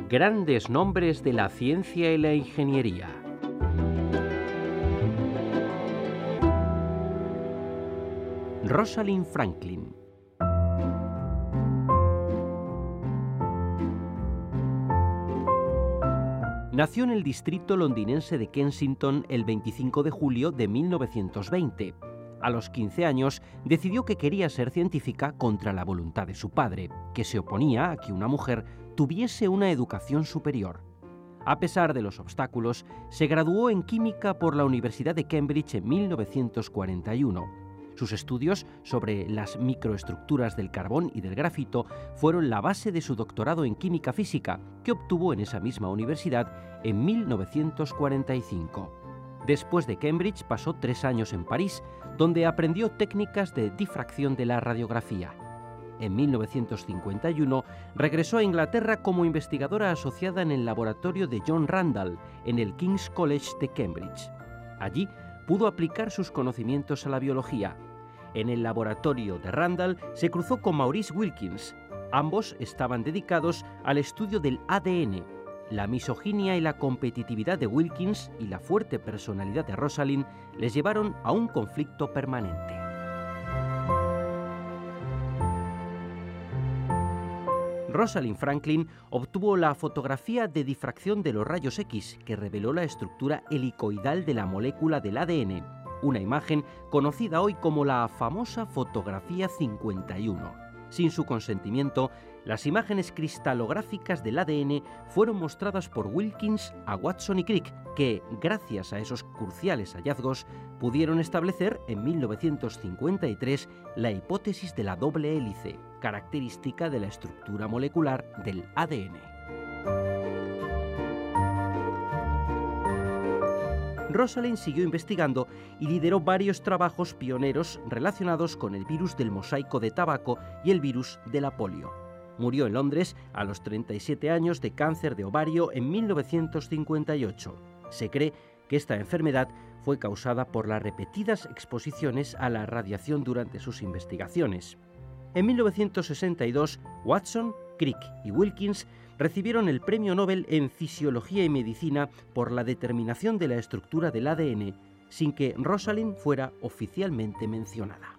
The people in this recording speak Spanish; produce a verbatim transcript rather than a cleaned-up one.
Grandes nombres de la ciencia y la ingeniería. Rosalind Franklin. Nació en el distrito londinense de Kensington el veinticinco de julio de mil novecientos veinte. A los quince años decidió que quería ser científica contra la voluntad de su padre, que se oponía a que una mujer tuviese una educación superior. A pesar de los obstáculos, se graduó en química por la Universidad de Cambridge en mil novecientos cuarenta y uno. Sus estudios sobre las microestructuras del carbón y del grafito fueron la base de su doctorado en química física, que obtuvo en esa misma universidad en mil novecientos cuarenta y cinco. Después de Cambridge pasó tres años en París, donde aprendió técnicas de difracción de la radiografía. En mil novecientos cincuenta y uno regresó a Inglaterra como investigadora asociada en el laboratorio de John Randall, en el King's College de Cambridge. Allí pudo aplicar sus conocimientos a la biología. En el laboratorio de Randall se cruzó con Maurice Wilkins. Ambos estaban dedicados al estudio del A D N. La misoginia y la competitividad de Wilkins y la fuerte personalidad de Rosalind les llevaron a un conflicto permanente. Rosalind Franklin obtuvo la fotografía de difracción de los rayos X, que reveló la estructura helicoidal de la molécula del A D N, una imagen conocida hoy como la famosa fotografía cincuenta y uno. Sin su consentimiento, las imágenes cristalográficas del A D N fueron mostradas por Wilkins a Watson y Crick, que, gracias a esos cruciales hallazgos, pudieron establecer en mil novecientos cincuenta y tres la hipótesis de la doble hélice, característica de la estructura molecular del A D N. Rosalind siguió investigando y lideró varios trabajos pioneros relacionados con el virus del mosaico de tabaco y el virus de la polio. Murió en Londres a los treinta y siete años de cáncer de ovario en mil novecientos cincuenta y ocho. Se cree que esta enfermedad fue causada por las repetidas exposiciones a la radiación durante sus investigaciones. En mil novecientos sesenta y dos, Watson, Crick y Wilkins recibieron el Premio Nobel en Fisiología y Medicina por la determinación de la estructura del A D N, sin que Rosalind fuera oficialmente mencionada.